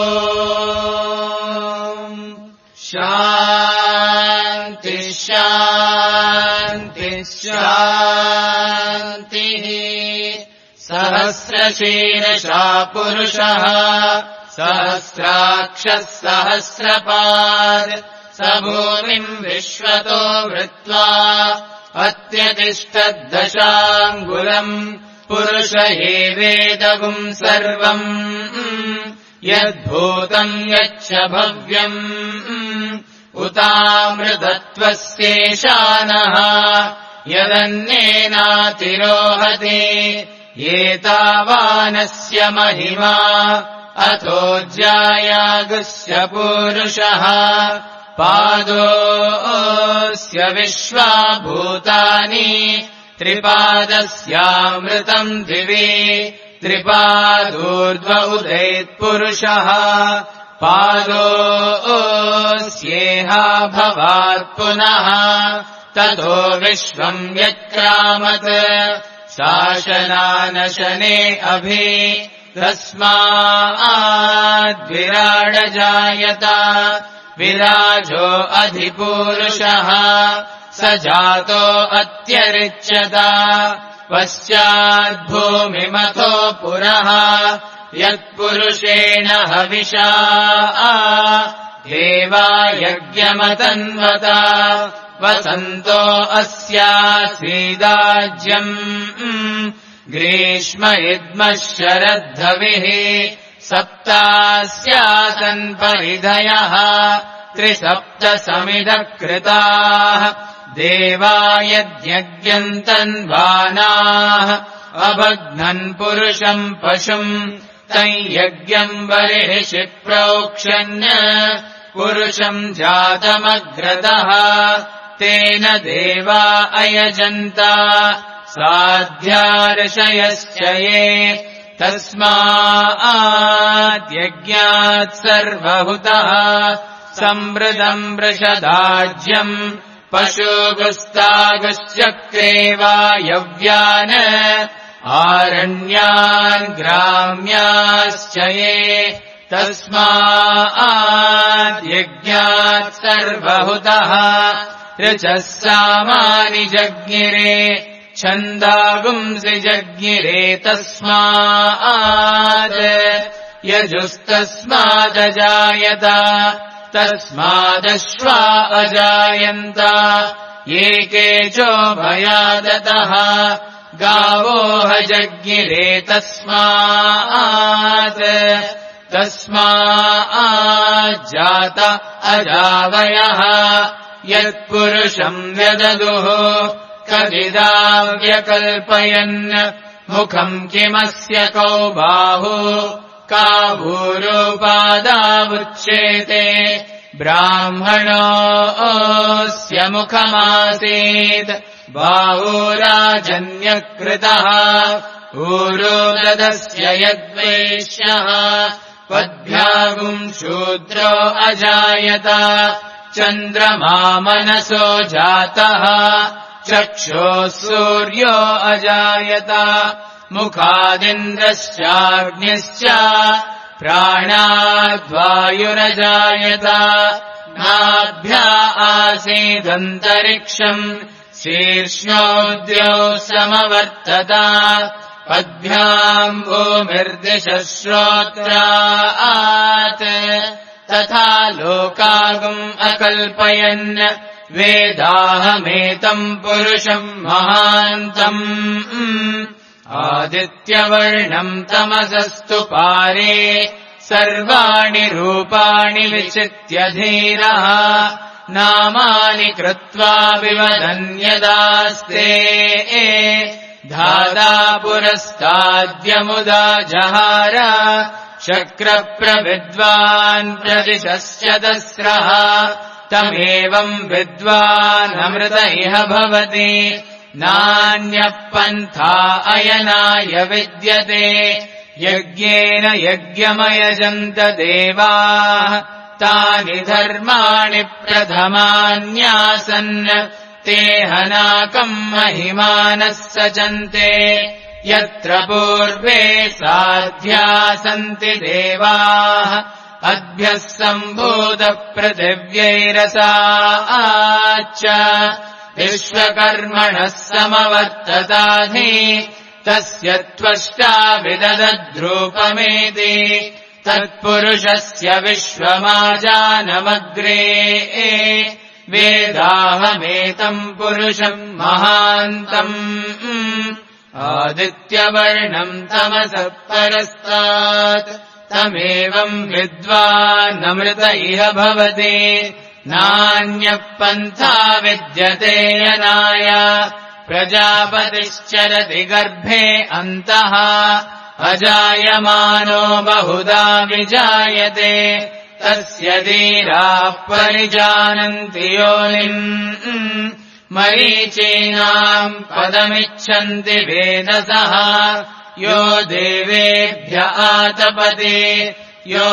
शान्ति शान्ति शान्तिः सहस्रशीर्षा पुरुषः सहस्राक्षः सहस्रपाद स भूमिम् विश्वतो वृत्वा अत्यतिष्ठद्दशाङ्गुलम् पुरुष एवेदगुम् सर्वम् यद्भूतम् यच्च भव्यम् उतामृतत्वस्येशानः यदन्येनातिरोहते एतावानस्य महिमा अथोऽज्यायागुस्य पूरुषः पादोऽस्य विश्वाभूतानि त्रिपादस्यामृतम् दिवि त्रिपादूर्ध्व उदेत्पुरुषः पादोऽस्येहा भवात् पुनः ततो विश्वम् यत्क्रामत् शासनानशने अभि तस्माद्विराडजायत विराजो अधिपूरुषः स जातो अत्यरिच्यत पश्चाद्भूमिमथो पुरः यत्पुरुषेण हविषा देवा यज्ञमतन्वत वसन्तो अस्यासीदाज्यम् ग्रीष्म इद्मः शरद्धविः सप्तास्यासन् परिधयः त्रिसप्त समिधकृताः देवा यद्यज्ञन्तन्वानाः अबध्नन् पुरुषम् पशुम् तम् यज्ञम् बर्हिषि प्रोक्षन् पुरुषम् जातमग्रतः तेन देवा अयजन्त साध्यार्षयश्च ये तस्माद्यज्ञात् सर्वहुतः समृदम् वृषदाज्यम् पशुगुस्तागश्चक्रे वायव्यान् आरण्यान् ग्राम्याश्च ये तस्माद्यज्ञात् सर्वहुतः ऋचः सामानि जज्ञिरे छन्दागुंसि जज्ञिरे तस्मात् यजुस्तस्मादजायत तस्मादश्वा अजायन्त एके चोभयादतः गावोह जज्ञिरे तस्मात् तस्माज्जात अजावयः यत्पुरुषम् व्यददुः कदिदाव्यकल्पयन् मुखम् किमस्य कौ बाहु का भूरूपादावुच्येते ब्राह्मणोऽस्य मुखमासीत् बाहुराजन्यकृतः ऊरोदस्य यद्वैश्यः पद्भ्यागुम् शूद्रो अजायत चन्द्रमा मनसो जातः चक्षुः सूर्यो अजायत मुखादिन्द्रश्चाग्निश्च प्राणाद्वायुरजायत नाभ्या आसीदन्तरिक्षम् शीर्ष्णोद्यो समवर्तत पद्भ्याम् भूमिर्दिशः श्रोत्रात् तथा लोकागुम् अकल्पयन् वेदाहमेतम् पुरुषम् महान्तम् आदित्यवर्णम् तमसस्तु पारे सर्वाणि रूपाणि विचित्य धीरः नामानि कृत्वा विवदन्यदास्ते धाता पुरस्ताद्यमुदा जहार शक्रप्रविद्वान् प्रदिशश्च दस्रः तमेवम् विद्वानमृत इह भवति नान्यः पन्था अयनाय विद्यते यज्ञेन यज्ञमयजन्त देवाः तानि धर्माणि प्रथमान्यासन् ते हनाकम् महिमानः सचन्ते यत्र पूर्वे साध्या सन्ति देवाः अद्भ्यः सम्भूतपृथिव्यैरसाच्च विश्वकर्मणः समवर्तताधि तस्य त्वष्टा विदधद्रूपमेति तत्पुरुषस्य विश्वमाजानमग्रे वेदाहमेतम् पुरुषम् महान्तम् आदित्यवर्णम् तमसः परस्तात् तमेवम् विद्वानमृत इह भवति नान्यः पन्था विद्यते यनाय प्रजापतिश्चरति गर्भे अन्तः अजायमानो बहुधा विजायते तस्य धीराः परिजानन्ति योनिम् मरीचीनाम् पदमिच्छन्ति वेदसः यो देवेभ्य आतपति यो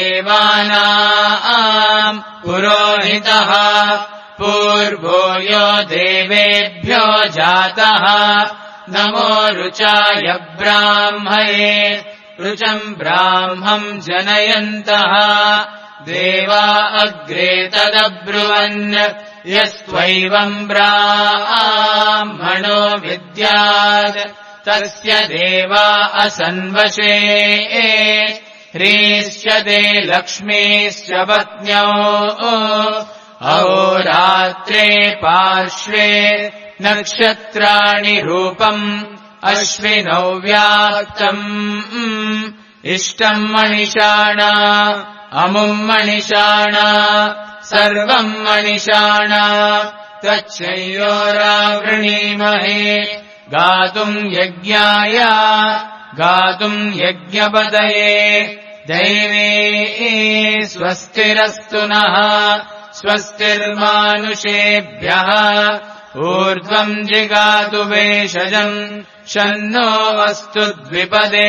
देवानाम् पुरोहितः पूर्वो यो देवेभ्यो जातः नमो रुचाय ब्राह्मये रुचम् ब्राह्मम् जनयन्तः देवा अग्रे तदब्रुवन् यस्त्वैवम् ब्राह्मणो विद्यात् तस्य देवा असन्वशे ह्रीश्च ते लक्ष्मीश्च पत्न्यो अहोरात्रे पार्श्वे नक्षत्राणि रूपम् अश्विनौ व्याप्तम् इष्टम् मणिषाणा अमुम् मणिषाणा सर्वम् मणिषाणा तच्छयोरावृणीमहे गातुम् यज्ञाय गातुम् यज्ञपतये दैवे स्वस्तिरस्तु नः स्वस्तिर्मानुषेभ्यः ऊर्ध्वम् जिगातु वेषजम् शन्नो अस्तु द्विपदे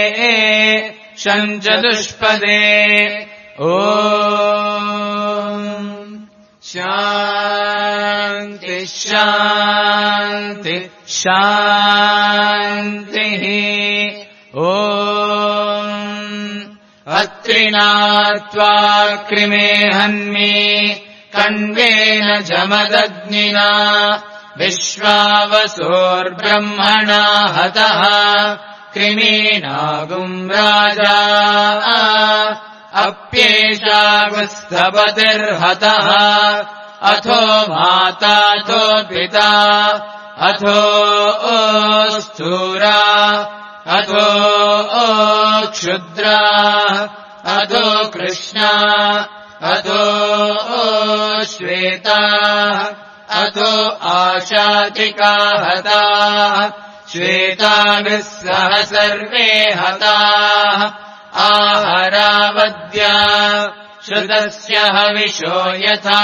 शञ्चतुष्पदे ॐ शान्ति शान्ति शान्तिः ॐ अत्रिणात्वा कृमे हन्मि कण्वेन जमदग्निना विश्वावसोर्ब्रह्मणा हतः कृमीनागुम् राजा अप्येषागुस्तपतिर्हतः अथो माताथो पिता अथो स्थूरा अथो क्षुद्रा अथो कृष्णा अथो श्वेता अथो आशातिका हताः श्वेताभिः सह सर्वे हताः आहरावद्या श्रुतस्य हविषो यथा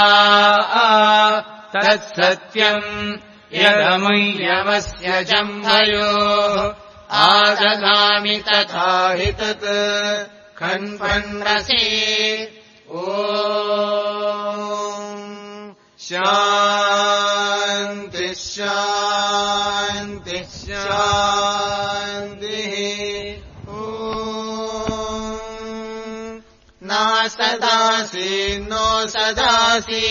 तत्सत्यम् यदमुह्यमस्य जम्भयोः आददामि तथा हि तत् खन्वन्रसि ॐ शान्ति शान्ति शान्तिः न सदासि नो सदासि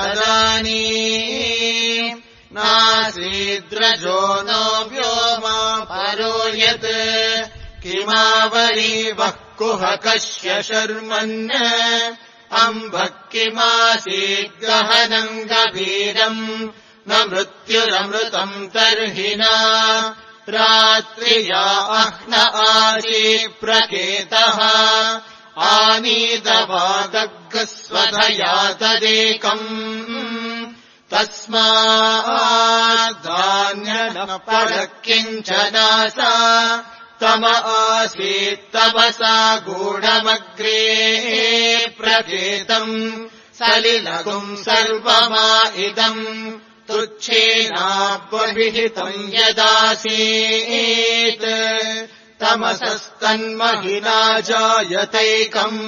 तदानीम् नासीद्रजो नो व्योमा परो यत् किमावरीवः कुहकस्य शर्मन् अम्भः किमासीद्गहनम् गभीरम् न मृत्युरमृतम् तर्हि न रात्रिया अह्न आसी प्रकेतः आनीतवागग्गस्वधया तदेकम् तस्माद्धान्यः पडः किञ्चनासा तम आसीत् तपसा गूढमग्रे प्रकेतम् सलिलगुम् सर्वमा इदम् तुच्छेनाप्यभिहितम् यदासीत् तमसस्तन्महिना जायतैकम्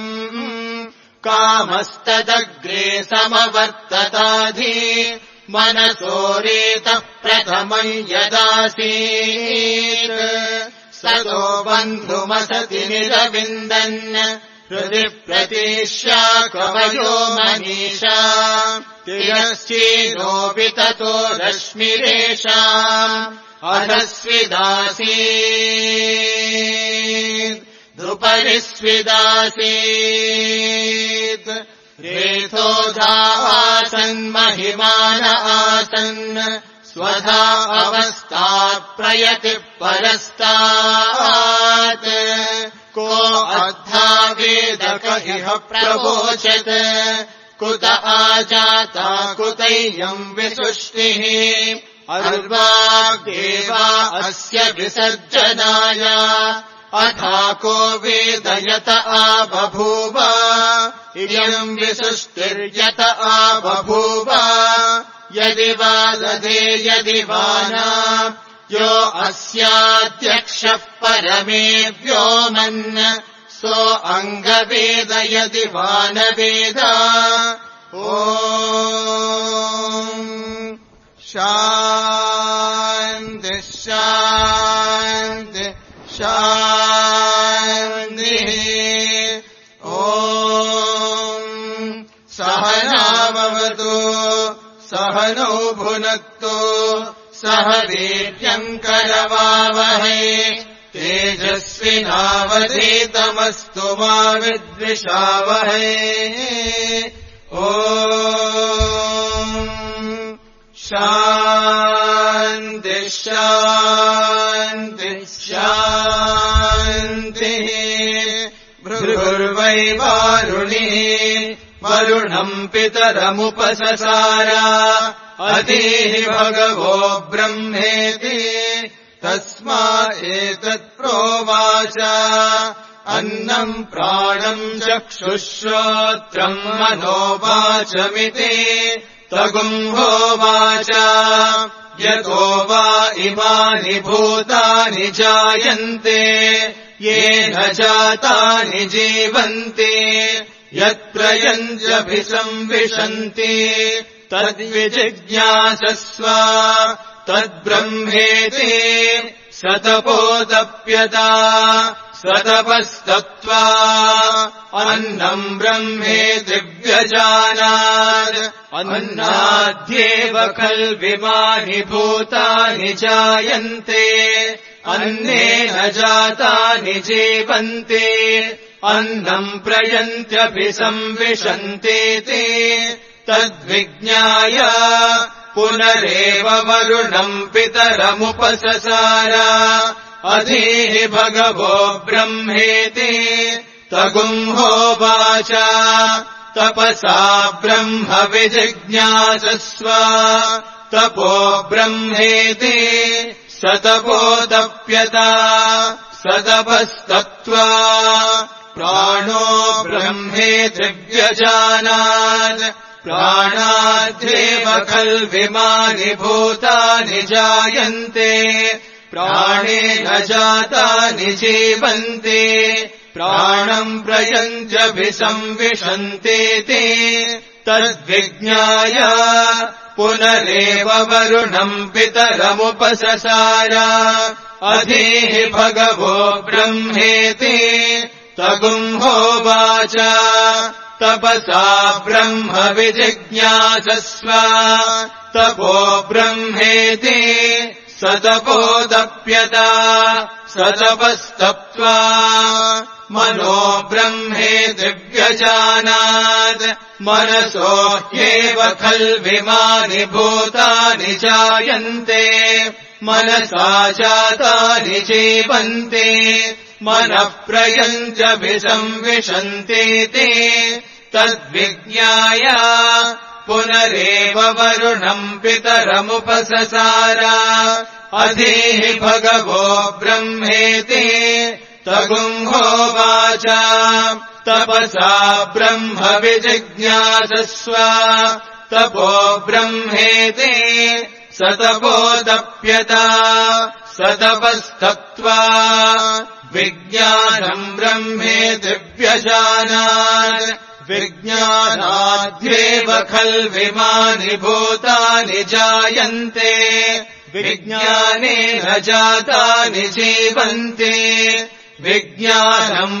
कामस्तदग्रे समवर्तताधि मनसोरेतः प्रथमम् यदासीत् सतो बन्धुमसति निरविन्दन् हृदि प्रतीष्या कवयो मनीषा तिरश्चीनोऽपि ततो रश्मिरेषा अधस्विदासीत् द्रुपरिस्विदासीत् रेथोधा आसन्महिमान आसन् स्वधा अवस्था प्रयति परस्तात् को अद्धा वेदक इह प्रवोचत् कुत आजाता कुतैयम् विसृष्टिः अर्वाग्देवा अस्य विसर्जनाय अथा को वेदयत आबभूव इयम् विसृष्टिर्यत आबभूव यदि वा दधे यदि वा न यो अस्याध्यक्षः परमे व्योमन् सो अङ्गवेद यदि वा न वेद ॐ शान्ति शान्ति शान्तिः ॐ सहनावतु सहनौ भुनक्तु सह वीर्यम् करवावहै तेजस्विनावधीतमस्तु मा विद्विषावहै ॐ शान्ति शान्ति शान्तिः भृगुर्वै वारुणिः वरुणम् पितरमुपससार अधीः भगवो ब्रह्मेति तस्मा एतत् प्रोवाच अन्नम् प्राणम् चक्षुश्रोत्रम् मनोवाचमिति तगुम्भोवाच यतो वा इमानि भूतानि जायन्ते येन जातानि जीवन्ति यत्र यञ्जभिसंविशन्ति तद्विजिज्ञासस्व तद्ब्रह्मेति सतपोदप्यता सतपस्तत्त्वा अन्नम् ब्रह्मेति व्यजानात् अन्नाद्येव खल्विमानि भूतानि जायन्ते अन्नेन जातानि जीवन्ति अन्नम् प्रयन्त्यभिसंविशन्तीति तद्विज्ञाय पुनरेव वरुणम् पितरमुपससार अधीः भगवो ब्रह्मेति तगुम्होवाच तपसा ब्रह्म विजिज्ञासस्व तपो ब्रह्मेति सतपोदप्यता सतपस्तत्त्वा प्राणो ब्रह्मेति व्यजानात् प्राणाद्येव खल्विमानि भूतानि जायन्ते प्राणेन जातानि जीवन्ति प्राणम् प्रयन्त्यभिसंविशन्तीति तद्विज्ञाय पुनरेव वरुणम् पितरमुपससार अधीः भगवो ब्रह्मेति तगुम्होवाच तपसा ब्रह्म विजिज्ञासस्व तपो ब्रह्मेति सतपोदप्यता सतपस्तप्त्वा मनो ब्रह्मेति व्यजानात् मनसो ह्येव खल्विमानि भूतानि जायन्ते मनसा जातानि जीवन्ति मनः प्रयन्त्यभिसंविशन्तीति तद्विज्ञाय पुनरेव वरुणम् पितरमुपससार अधीः भगवो ब्रह्मेति तगुम्होवाच तपसा ब्रह्म विजिज्ञासस्व तपो ब्रह्मेति स तपोदप्यता स तपस्तत्त्वा विज्ञानम् ब्रह्मेति व्यजानात् विज्ञानाद्येव खल्विमानि भूतानि जायन्ते विज्ञानेन जातानि जीवन्ते विज्ञानम्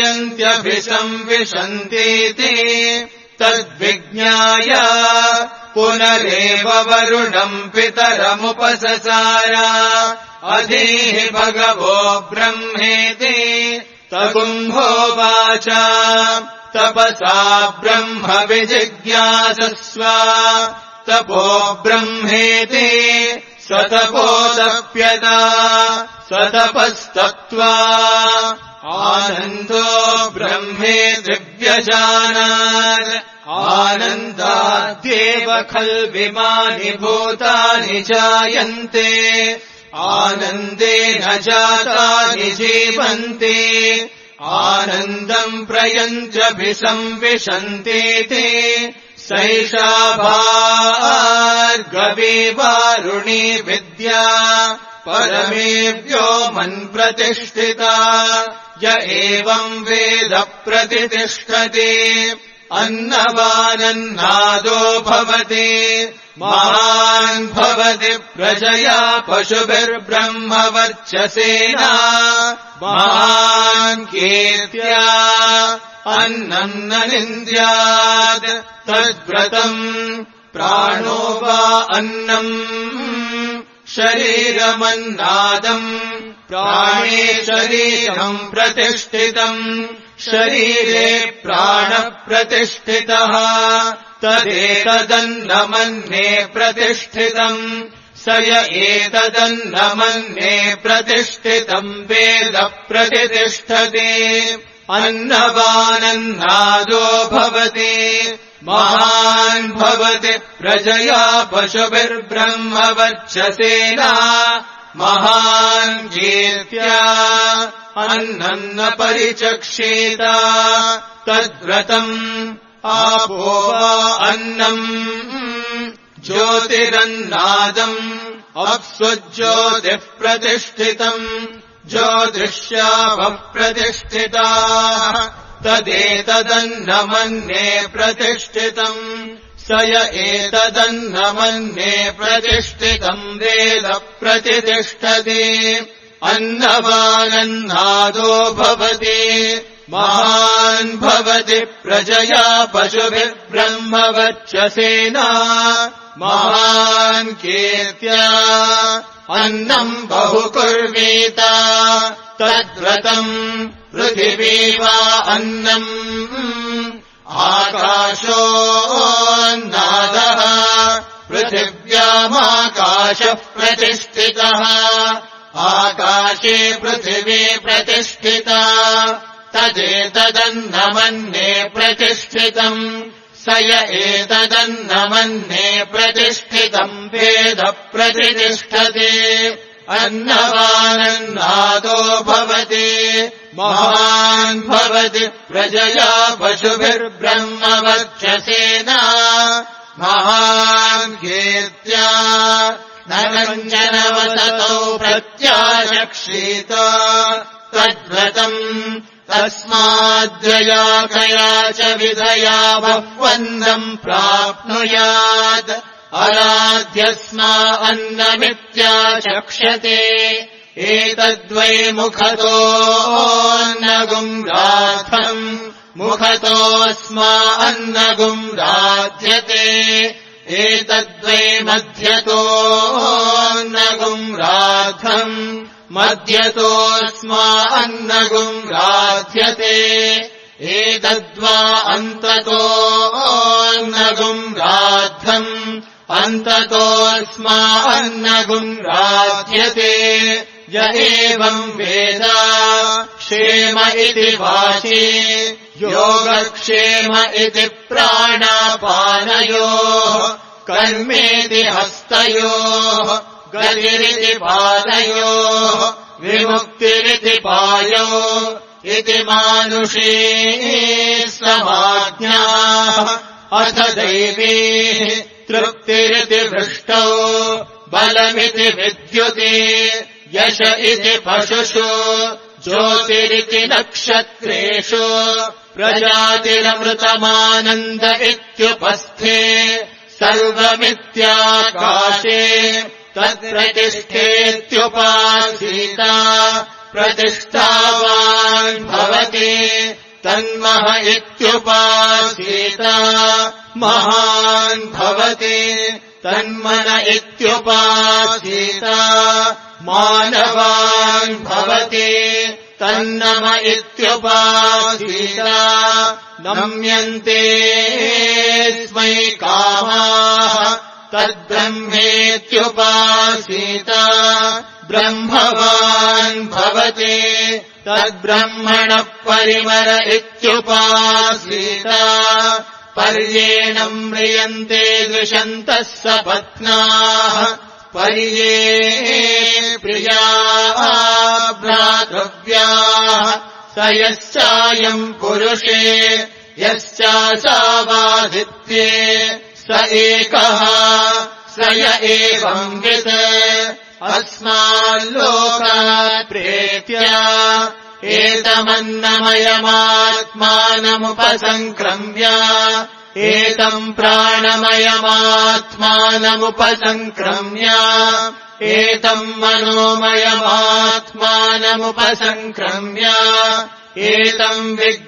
प्रयन्त्यभिसंविशन्तीति तद्विज्ञाय पुनरेव वरुणम् पितरमुपससार अधीः भगवो ब्रह्मेति तगुम्भोवाच तपसा ब्रह्म विजिज्ञासस्व तपो ब्रह्मेति स तपोदप्यता स तपस्तत्त्वा आनन्दो ब्रह्मेति व्यजानात् आनन्दाद्येव खल्विमानि भूतानि जायन्ते आनन्देन जातानि जीवन्ते आनन्दम् प्रयन्त्यभिसंविशन्तीति सैषा भार्गवी वारुणी विद्या परमेभ्यो मन्प्रतिष्ठिता य एवम् वेद प्रतितिष्ठति अन्नवानन्नादो भवति महान् भवति प्रजया पशुभिर्ब्रह्मवर्चसेना महान् कीर्त्या अन्नम् न निन्द्यात् तद्व्रतम् प्राणो वा अन्नम् शरीरमन्नादम् प्राणे शरीरम् प्रतिष्ठितम् शरीरे प्राणप्रतिष्ठितः तदेतदन्नमन्ये प्रतिष्ठितम् स य एतदन्नमन्ये प्रतिष्ठितम् वेद प्रतितिष्ठति अन्नवानन्नादो भवति महान् भवति प्रजया पशुभिर्ब्रह्मवर्चसेना महान् कीर्त्या अन्नम् न परिचक्षेत तद्व्रतम् आपो वा अन्नम् ज्योतिरन्नादम् अप्सुज्योतिः प्रतिष्ठितम् ज्योतिष्यावः प्रतिष्ठिताः तदेतदन्नमन्ये प्रतिष्ठितम् स य एतदन्नमन्ये प्रतिष्ठितम् वेद प्रतितिष्ठति अन्नवानन्नादो भवति महान् भवति प्रजया पशुभिर्ब्रह्मवर्चसेना महान् कीर्त्या अन्नम् बहुकुर्वीत तद्व्रतम् पृथिवी वा अन्नम् आकाशोऽन्नादः पृथिव्यामाकाशः प्रतिष्ठितः आकाशे पृथिवी प्रतिष्ठिता तदेतदन्नमन्ये प्रतिष्ठितम् स य एतदन्नमन्ये प्रतिष्ठितम् वेद प्रतितिष्ठति अन्नवानन्नादो भवति महान् भवति प्रजया पशुभिर्ब्रह्मवर्चसेना महान् कीर्त्या नरञ्जनवसतौ प्रत्याचक्षीत तद्व्रतम् तस्माद्वया कया च विधया बह्वन्नम् प्राप्नुयात् अराध्यस्मा अन्नमित्याचक्षते एतद्वै मुखतोऽन्नगुम् राधम् मुखतोऽस्मा अन्नगुम् राध्यते एतद्वै मध्यतोऽन्नगुम् राधम् मध्यतोऽस्मा अन्नगुम् राध्यते एतद्वा अन्ततोऽन्नगुम् राद्धम् अन्ततोऽस्मा अन्नगुम् राध्यते य एवम् वेद क्षेम इति वाचि योगक्षेम इति प्राणापानयोः कर्मेति हस्तयोः गतिरिति पादयोः विमुक्तिरिति पायो इति मानुषी समाज्ञाः अथ दैवी तृप्तिरिति वृष्टौ बलमिति विद्युति यश इति पशुषु ज्योतिरिति नक्षत्रेषु प्रजातिरमृतमानन्द इत्युपस्थे सर्वमित्याकाशे तत्प्रतिष्ठेत्युपासीता प्रतिष्ठावान् भवति तन्मह इत्युपासीता महान् भवति तन्मन इत्युपासीता मानवान् भवति तन्नम इत्युपासीता नम्यन्ते स्मै कामाः तद्ब्रह्मेत्युपासीता ब्रह्मवान् भवति तद्ब्रह्मणः परिमर इत्युपासीता पर्येणम् म्रियन्ते द्विषन्तः सपत्नाः पर्ये प्रियाः भ्रातृव्याः स यश्चायम् पुरुषे यश्चासावादित्ये स एकः स य एवंवित् अस्माल्लोकात् प्रेत्य एतमन्नमयमात्मानमुपसङ्क्रम्य एतम् प्राणमयमात्मानमुपसङ्क्रम्य एतम् मनोमयमात्मानमुपसङ्क्रम्य एतम्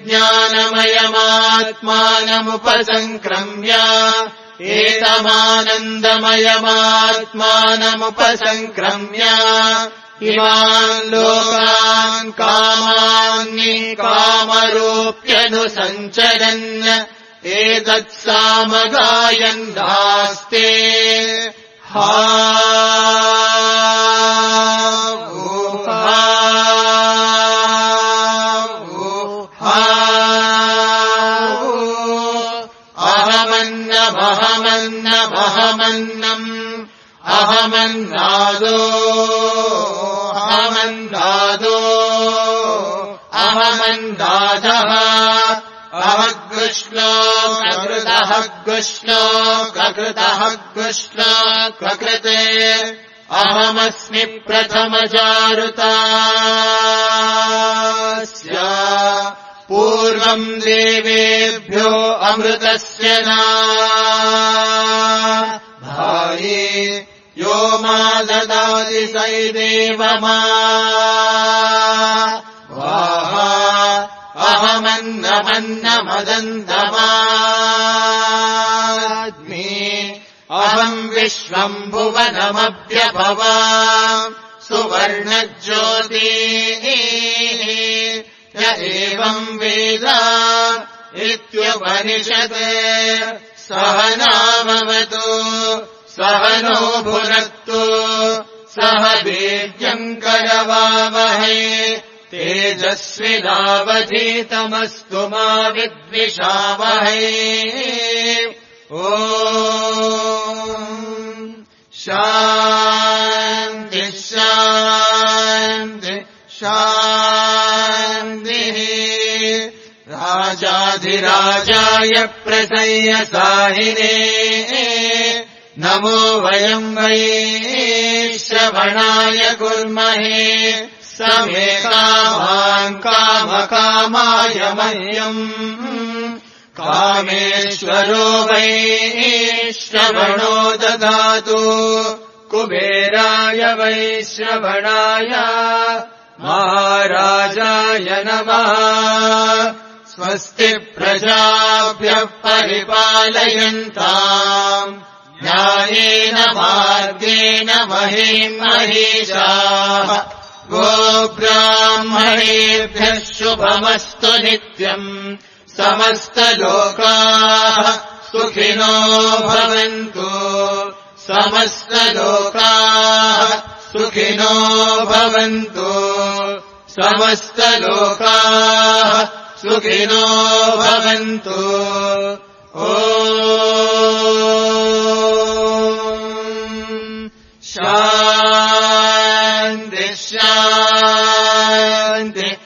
विज्ञानमयमात्मानमुपसङ्क्रम्य एतमानन्दमयमात्मानमुपसङ्क्रम्य इमान् लोकान् कामान्नि कामरूप्यनुसञ्चरन् एतत्सामगायन्दास्ते हा अहमन्नमहमन्नमहमन्नम् अहमन्नादो अहमन्नादो अहमन्नादः अहग्कृष्णो कृतः कृष्णो कृतः कृष्णो कृते अहमस्मि प्रथमचारुतास्य पूर्वम् देवेभ्यो अमृतस्य ना भाये यो मा ददाति सैदेव मा वाहा अहमन्नमन्नमदन्तमास्मि अहम् विश्वम् भुवनमभ्यभवा सुवर्णज्योतिः य एवम् वेद इत्युपनिषत् सह नामवतु सह नो भुनक्तु सह वीर्यम् करवावहै तेजस्विनावधीतमस्तु मा विद्विषावहै ॐ शान्ति शान्ति शान्तिः राजाधिराजाय प्रसय्यसाहिने नमो वयम् वै श्रवणाय कुर्महे समे कामान् कामकामाय मह्यम् कामेश्वरो वै श्रवणो ददातु कुबेराय वै श्रवणाय महाराजाय नमः स्वस्ति प्रजाभ्यः परिपालयन्ताम् न्यायेन मार्गेण महीम् महिषाः गोब्राह्मणेभ्यः शुभमस्तु नित्यम् समस्तलोकाः सुखिनो भवन्तु समस्तलोकाः सुखिनो भवन्तु समस्तलोकाः सुखिनो भवन्तु ॐ शान्ति शान्ति